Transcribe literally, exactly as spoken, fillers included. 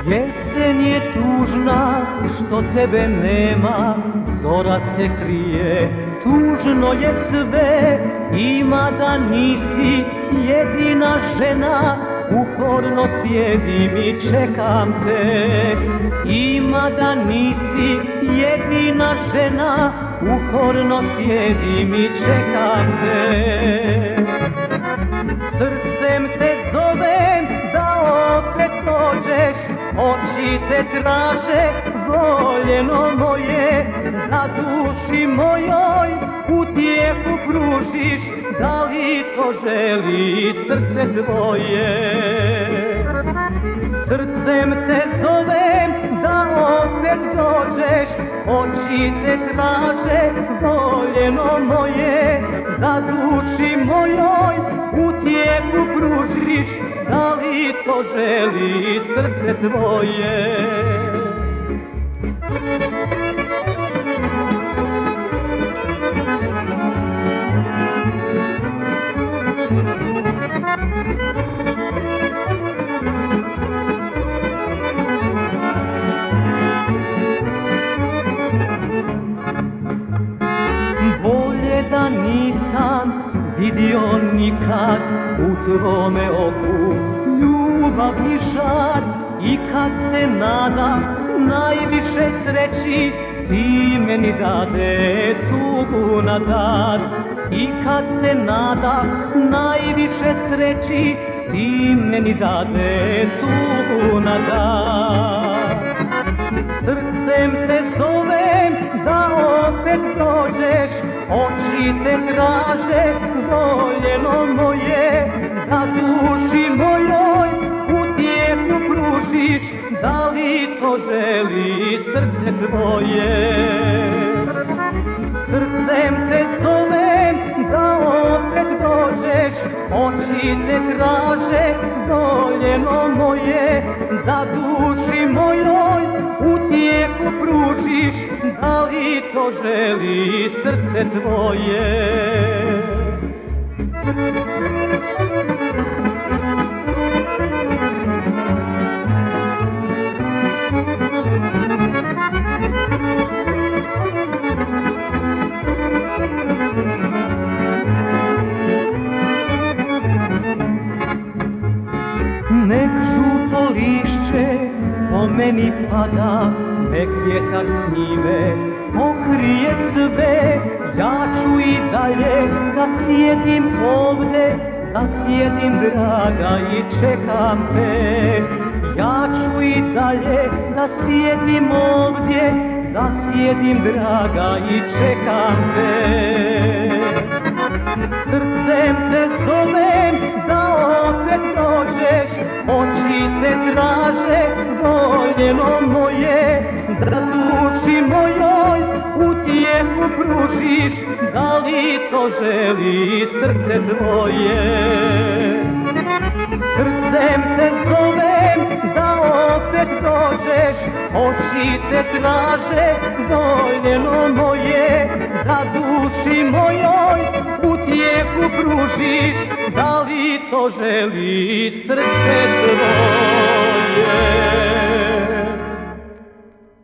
Jesen je tužna što tebe nema, zora se krije, tužno je sve. Ima da nisi jedina žena, uporno sjedim i čekam te. Ima da nisi jedina žena, uporno sjedim i čekam te. Srcem te zovem da opet dođeš, oči te traže, voljeno moje, da duši mojoj utjehu pružiš, da li to želi srce tvoje? Srcem te zovem da opet dođeš, oči te traže, voljeno moje, da duši mojoj utjehu pružiš, da li to želi srce tvoje? Bolje da nisam vidio nikad u tvome oku ljubavni žar, i kad se nadam najviše sreći, ti meni dade tugu na dar. I kad se nadam najviše sreći, ti meni dade tugu na dar. Srcem te zovem da opet dođeš, oči te traže, voljeno moje, da duši mojoj utjehu pružiš, da li to želi srce tvoje? Srcem te zovem da opet dođeš, oči te traže, voljeno moje, da duši mojoj utjehu pružiš, da li to želi srce tvoje? Nek žuto lišće po meni pada, nek vjetar s njime pokrije sve, ja ću i dalje da sjedim ovde, da sjedim draga i čekam te. Ja ću i dalje da sjedim ovdje, da sjedim draga i čekam te. Srcem te zovem da opet dođeš, oči te traže, voljeno moje, da duši mojoj utjehu pružiš, da li to želi srce tvoje? Srcem te zovem da opet dođeš, oči te traže, voljeno moje, da duši mojoj utjehu pružiš, da li to želi srce tvoje?